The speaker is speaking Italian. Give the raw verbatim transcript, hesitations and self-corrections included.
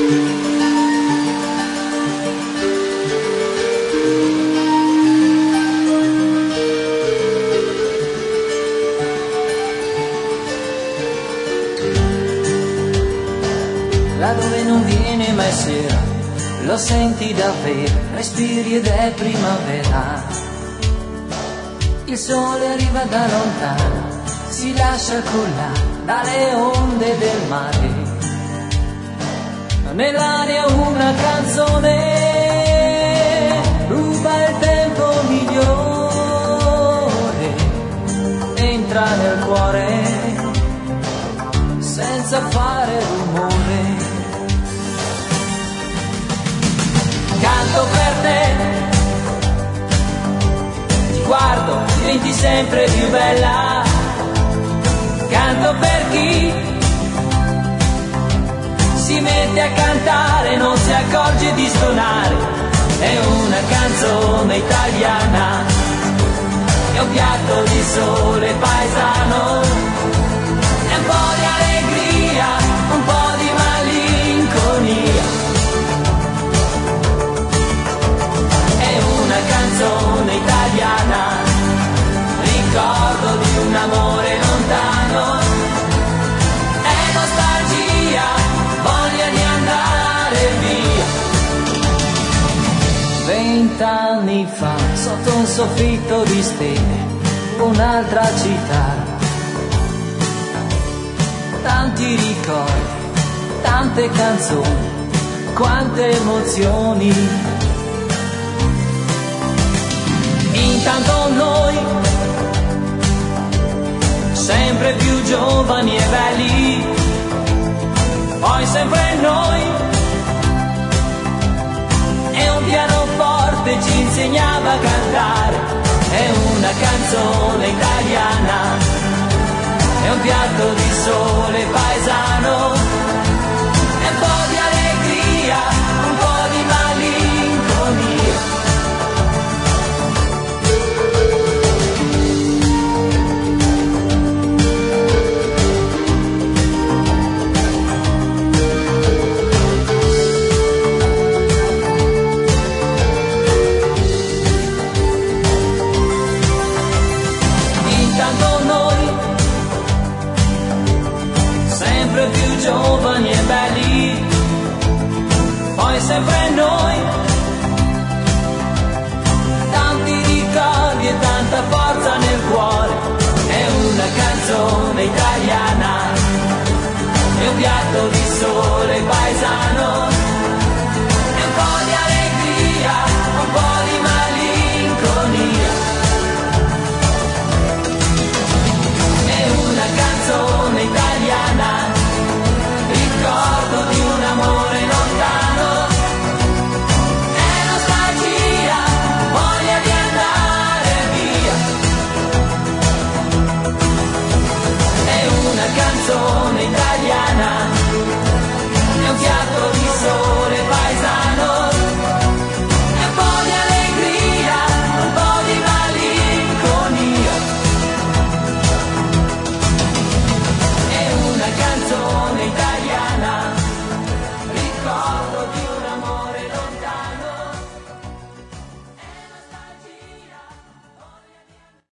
Là dove non viene mai sera, lo senti davvero, respiri ed è primavera. Il sole arriva da lontano, si lascia cullare dalle onde del mare. Nell'aria una canzone ruba il tempo migliore, entra nel cuore senza fare rumore. Canto per te, ti guardo, diventi sempre più bella. Canto per chi si mette a cantare, non si accorge di suonare. È una canzone italiana, è un piatto di sole paesano, è un po' di allegria, un po' di malinconia. Una canzone italiana, ricordo di un amore lontano, è nostalgia, voglia di andare via. Vent'anni fa, sotto un soffitto di stelle, un'altra città, tanti ricordi, tante canzoni, quante emozioni. Intanto noi, sempre più giovani e belli, poi sempre noi, e un pianoforte ci insegnava a cantare. È una canzone italiana, è un piatto di sole paesano, è un po' di allegria, un po' di malinconia. Più giovane